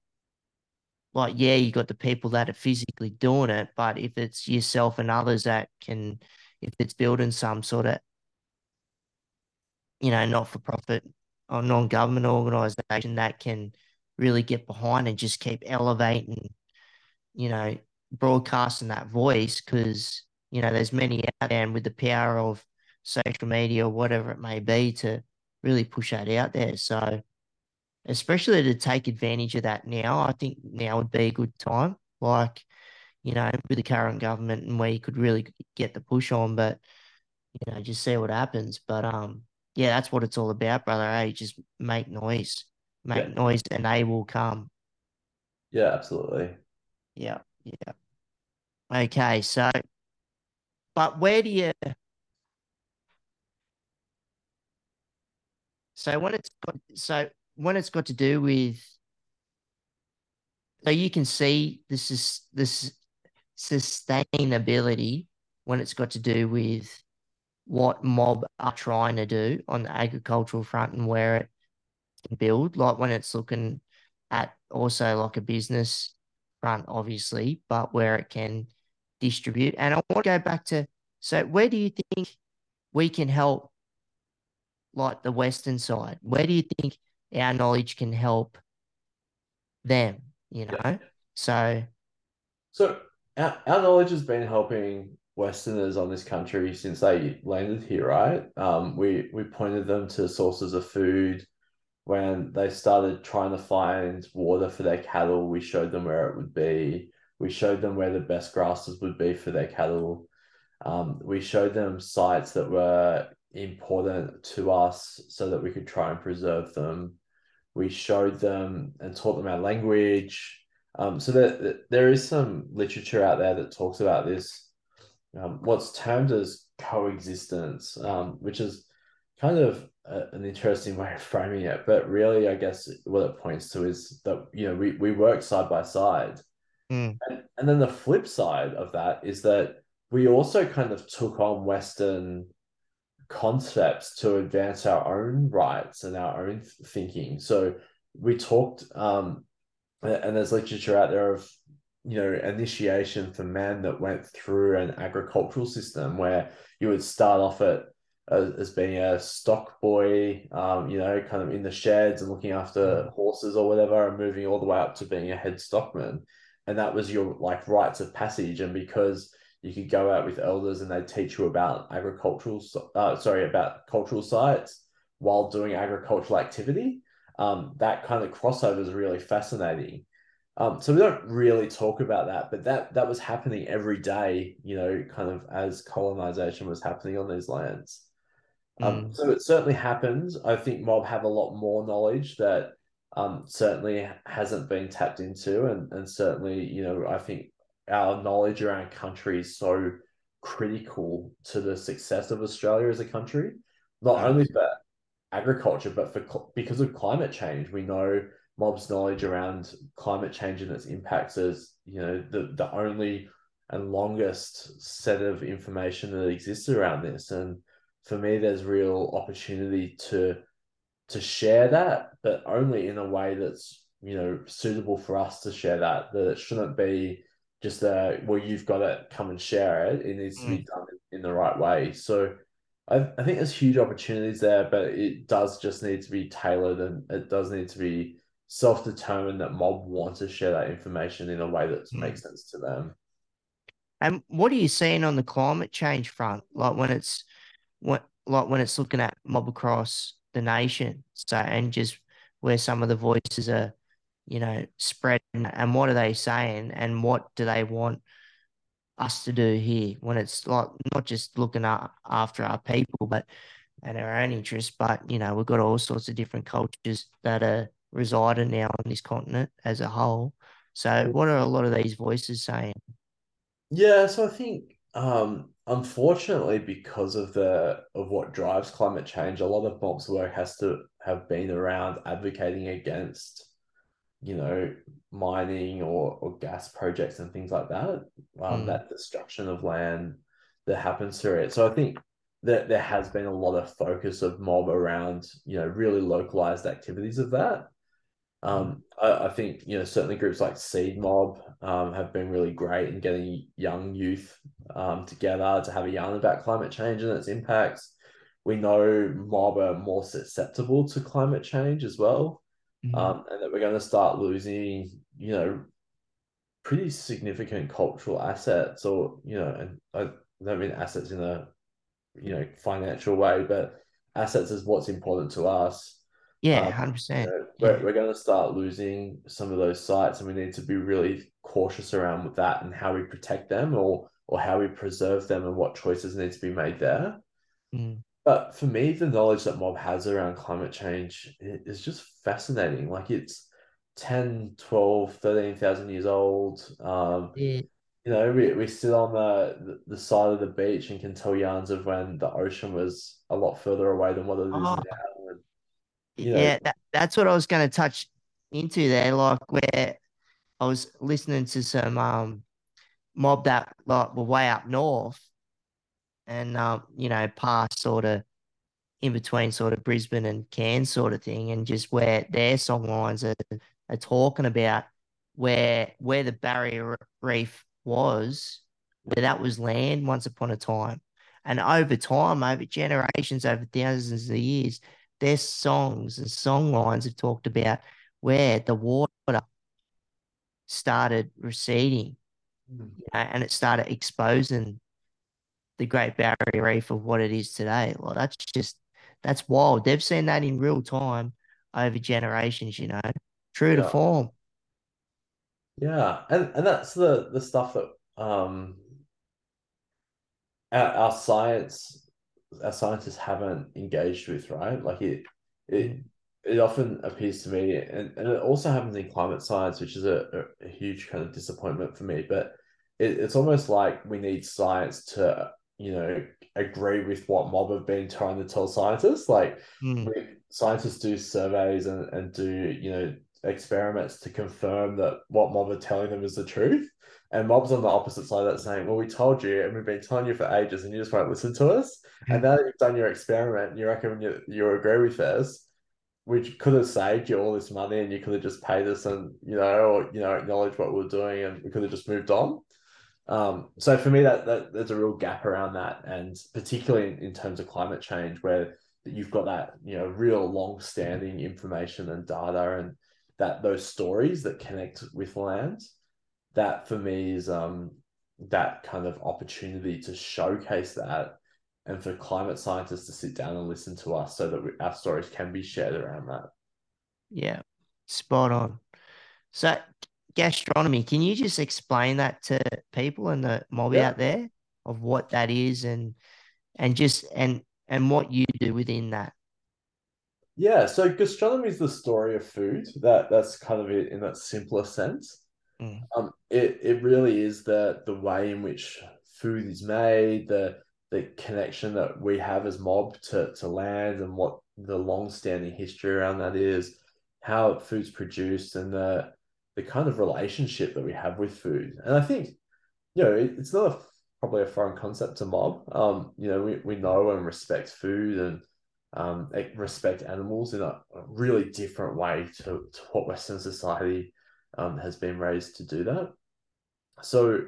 like, yeah, you got the people that are physically doing it, but if it's yourself and others that can, if it's building some sort of, not for profit or non government organization that can really get behind and just keep elevating, you know, broadcasting that voice because, there's many out there and with the power of social media or whatever it may be to really push that out there. So, especially to take advantage of that now, I think now would be a good time. Like, with the current government and where you could really get the push on, but, just see what happens. But, yeah, that's what it's all about, brother. Hey, just Yeah, make noise, and they will come. yeah, absolutely. Yeah, yeah. Okay, so but where do you when it's got to do with so you can see this sustainability when it's got to do with what Mob are trying to do on the agricultural front and where it can build, like when it's looking at also like a business front, obviously, but where it can distribute. And I want to go back to, so where do you think we can help like the Western side? Where do you think our knowledge can help them, you Yeah. know? So, So our knowledge has been helping Westerners on this country since they landed here, right? We pointed them to sources of food. When they started trying to find water for their cattle, we showed them where it would be. We showed them where the best grasses would be for their cattle. We showed them sites that were important to us so that we could try and preserve them. We showed them and taught them our language. So there is some literature out there that talks about this, what's termed as coexistence, which is kind of an interesting way of framing it. But really, I guess what it points to is that, we work side by side. mm, And then the flip side of that is that we also kind of took on Western concepts to advance our own rights and our own thinking. So we talked, and there's literature out there of, initiation for men that went through an agricultural system where you would start off as being a stock boy, kind of in the sheds and looking after horses or whatever, and moving all the way up to being a head stockman. And that was your like rites of passage. And because you could go out with elders and they'd teach you about about cultural sites while doing agricultural activity. That kind of crossover is really fascinating. So we don't really talk about that, but that was happening every day, kind of as colonization was happening on these lands. mm, So it certainly happens. I think Mob have a lot more knowledge that certainly hasn't been tapped into, and certainly, I think our knowledge around country is so critical to the success of Australia as a country, not only for agriculture, but because of climate change. We know Mob's knowledge around climate change and its impacts is, the only and longest set of information that exists around this. And for me, there's real opportunity to share that, but only in a way that's, suitable for us to share that. That it shouldn't be just well, you've got to come and share it. It needs to be mm, done in the right way. So I think there's huge opportunities there, but it does just need to be tailored, and it does need to be self-determined that Mob want to share that information in a way that mm. makes sense to them. And what are you seeing on the climate change front? Like when it's looking at mob across the nation, so and just where some of the voices are, spreading, and what are they saying, and what do they want us to do here when it's like not just looking after our people, but and our own interests, but we've got all sorts of different cultures that are residing now on this continent as a whole. So what are a lot of these voices saying? Yeah, so I think unfortunately because of what drives climate change, a lot of Bob's work has to have been around advocating against, you know, mining or gas projects and things like that. Mm, That destruction of land that happens through it. So I think that there has been a lot of focus of Mob around, really localized activities of that. mm, I think, certainly groups like Seed Mob have been really great in getting young youth together to have a yarn about climate change and its impacts. We know Mob are more susceptible to climate change as well, mm. and that we're going to start losing, pretty significant cultural assets, or, and I don't mean assets in a, financial way, but assets is what's important to us. Yeah, um, 100%. we're, Yeah. we're going to start losing some of those sites, and we need to be really cautious around with that and how we protect them, or how we preserve them, and what choices need to be made there. Mm, But for me, the knowledge that Mob has around climate change is just fascinating. Like, it's 10, 12, 13,000 years old. yeah. We sit on the side of the beach and can tell yarns of when the ocean was a lot further away than what it is Oh, now. And, you know, yeah, that's what I was going to touch into there, like where I was listening to some mob that like were way up north, and past sort of in between sort of Brisbane and Cairns sort of thing, and just where their song lines are talking about where the barrier reef was, where that was land once upon a time. And over time, over generations, over thousands of years, their songs and song lines have talked about where the water started receding, and it started exposing the Great Barrier Reef of what it is today. Well, that's wild. They've seen that in real time over generations, true to Yeah. form. Yeah. And that's the stuff that our our scientists haven't engaged with, right? Like it Mm. it often appears to me, and it also happens in climate science, which is a huge kind of disappointment for me. But it's almost like we need science to, agree with what mob have been trying to tell scientists. Like Mm. scientists do surveys and do, experiments to confirm that what mob are telling them is the truth. And mob's on the opposite side of that saying, well, we told you and we've been telling you for ages and you just won't listen to us. And now that you've done your experiment and you reckon you agree with us, we could have saved you all this money and you could have just paid us and, or, acknowledge what we're doing and we could have just moved on. So for me, that there's a real gap around that. And particularly in terms of climate change, where you've got that, real long-standing information and data and that those stories that connect with land, that for me is that kind of opportunity to showcase that and for climate scientists to sit down and listen to us so that our stories can be shared around that. Yeah, spot on. So, gastronomy, can you just explain that to people and the mob Yeah. out there of what that is and just and what you do within that? Yeah, so gastronomy is the story of food. That's kind of it in that simpler sense. Mm. It really is the way in which food is made, the connection that we have as mob to land and what the long-standing history around that is, how food's produced and the kind of relationship that we have with food. And I think, it's not probably a foreign concept to mob. We know and respect food and respect animals in a really different way to what Western society has been raised to do that. So,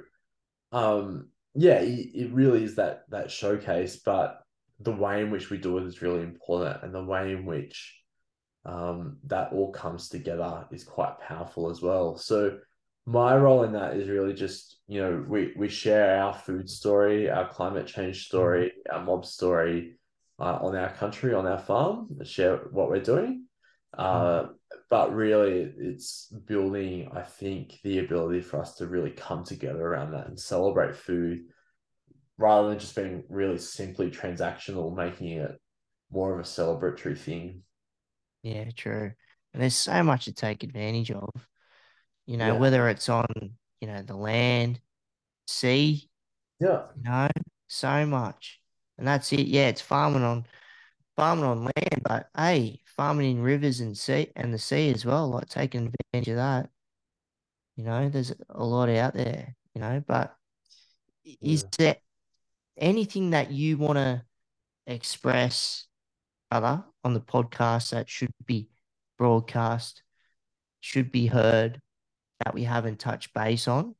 yeah, it really is that showcase, but the way in which we do it is really important, and the way in which that all comes together is quite powerful as well. So, my role in that is really just, we share our food story, our climate change story, our mob story on our country, on our farm, share what we're doing. Mm. Uh, but really, it's building, I think, the ability for us to really come together around that and celebrate food rather than just being really simply transactional, making it more of a celebratory thing. Yeah, true. And there's so much to take advantage of, Yeah. whether it's on, the land, sea, Yeah. you know, so much. And that's it. Yeah, it's farming on land, but hey, farming in rivers and sea and the sea as well, like taking advantage of that. There's a lot out there, but is Yeah. there anything that you want to express, other on the podcast that should be broadcast, should be heard that we haven't touched base on?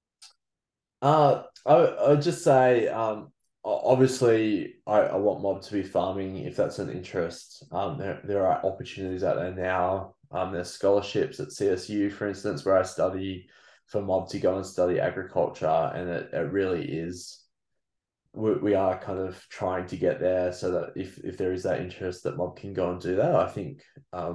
I'd just say, obviously, I want mob to be farming if that's an interest. There are opportunities out there now. There's scholarships at CSU, for instance, where I study for mob to go and study agriculture, and it really is. We are kind of trying to get there so that if there is that interest that mob can go and do that. I think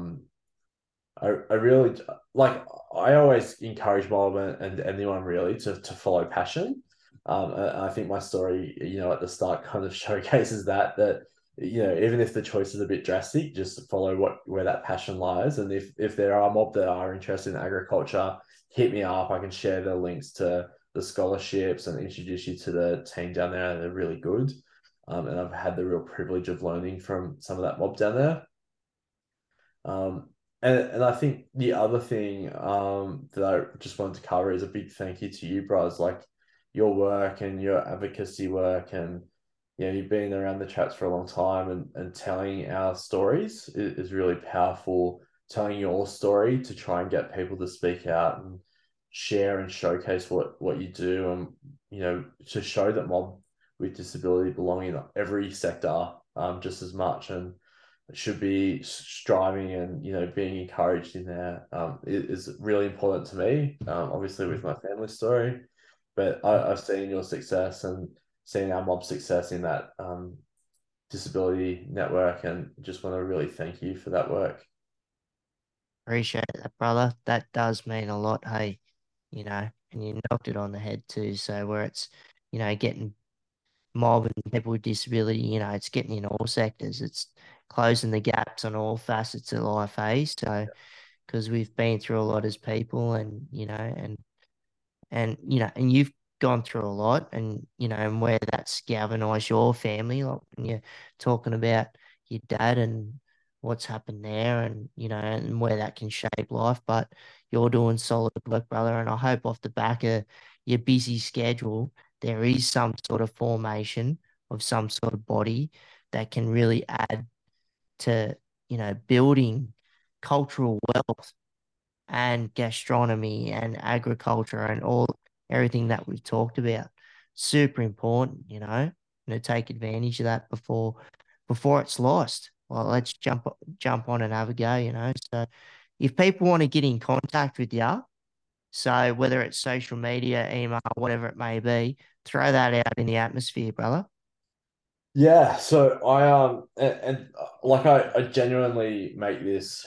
I really like. I always encourage mob and anyone really to follow passion. I think my story, at the start kind of showcases that even if the choice is a bit drastic, just follow where that passion lies. And if there are mob that are interested in agriculture, hit me up. I can share the links to the scholarships and introduce you to the team down there. They're really good. And I've had the real privilege of learning from some of that mob down there. Um, and I think the other thing that I just wanted to cover is a big thank you to you, bros. Like your work and your advocacy work and you've been around the traps for a long time, and telling our stories is really powerful. Telling your story to try and get people to speak out and share and showcase what you do, and to show that mob with disability belong in every sector, just as much, and should be striving and being encouraged in there. It is really important to me, obviously with my family story, but I've seen your success and seen our mob success in that disability network, and just want to really thank you for that work. Appreciate that, brother. That does mean a lot, hey, and you knocked it on the head too. So where it's, getting mob and people with disability, it's getting in all sectors. It's closing the gaps on all facets of life, hey? So, because we've been through a lot as people, and, and you've gone through a lot, and, and where that's galvanized your family, like when you're talking about your dad and what's happened there, and, and where that can shape life. But you're doing solid work, brother. And I hope off the back of your busy schedule, there is some sort of formation of some sort of body that can really add to, building cultural wealth and gastronomy and agriculture and everything that we've talked about. Super important, and to take advantage of that before it's lost. Well, let's jump on and have a go. So if people want to get in contact with you, so whether it's social media, email, whatever it may be, throw that out in the atmosphere, brother. Yeah, so like I genuinely make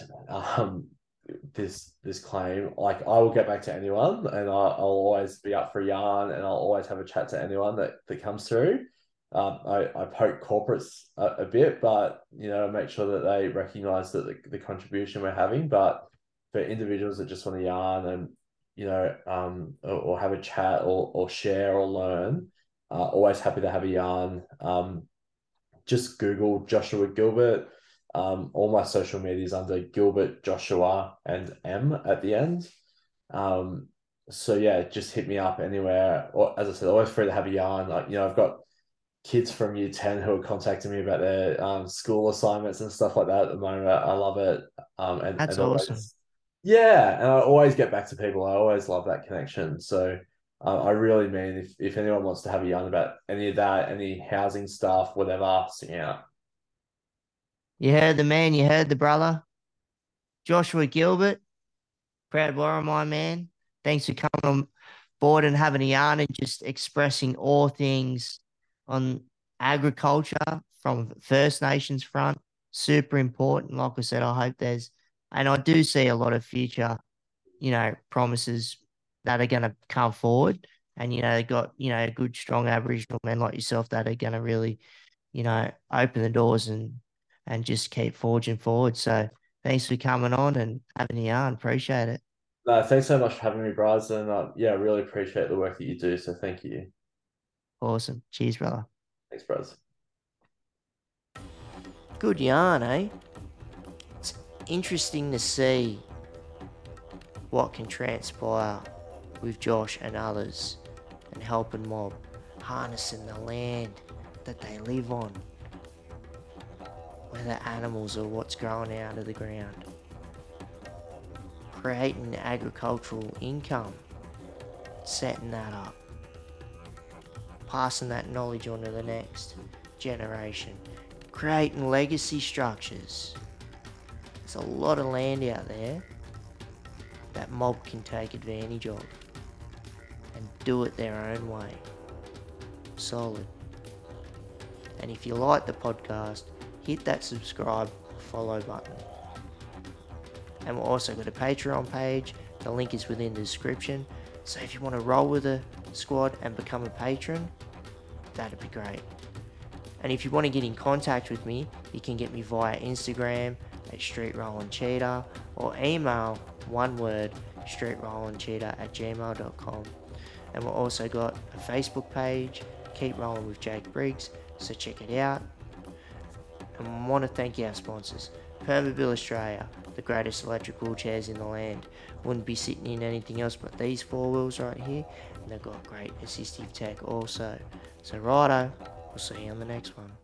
this claim. Like, I will get back to anyone, and I'll always be up for a yarn, and I'll always have a chat to anyone that comes through. I poke corporates a bit, but make sure that they recognize that the contribution we're having. But for individuals that just want to yarn and or have a chat, or share or learn, always happy to have a yarn. Just Google Joshua Gilbert. All my social media is under Gilbert Joshua and M at the end. So yeah, just hit me up anywhere. Or, as I said, always free to have a yarn. Like, I've got kids from year 10 who are contacting me about their school assignments and stuff like that at the moment. I love it. That's And awesome. always, yeah, and I always get back to people. I always love that connection. So I really mean, if anyone wants to have a yarn about any of that, any housing stuff, whatever, sing out. You heard the man, you heard the brother. Joshua Gilbert, proud Warramai man. Thanks for coming on board and having a yarn and just expressing all things on agriculture from First Nations front. Super important. Like I said, I hope and I do see a lot of future, promises that are going to come forward. And, they got, good, strong Aboriginal men like yourself that are going to really, open the doors and just keep forging forward. So thanks for coming on and having a yarn. Appreciate it. No, thanks so much for having me, Bryce. And yeah, I really appreciate the work that you do. So thank you. Awesome. Cheers, brother. Thanks, Bryce. Good yarn, eh? It's interesting to see what can transpire with Josh and others and helping mob, harnessing the land that they live on, whether animals or what's growing out of the ground, creating agricultural income, setting that up, passing that knowledge on to the next generation, creating legacy structures. There's a lot of land out there that mob can take advantage of and do it their own way. Solid. And if you like the podcast, hit that subscribe or follow button. And we've also got a Patreon page. The link is within the description. So if you want to roll with the squad and become a patron, that'd be great. And if you want to get in contact with me, you can get me via Instagram at streetrollandcheetah or email one word streetrollandcheetah@gmail.com. And we've also got a Facebook page, Keep Rolling with Jake Briggs, so check it out. And I want to thank our sponsors, Permobil Australia, the greatest electric wheelchairs in the land. Wouldn't be sitting in anything else but these four wheels right here, and they've got great assistive tech also. So righto, We'll see you on the next one.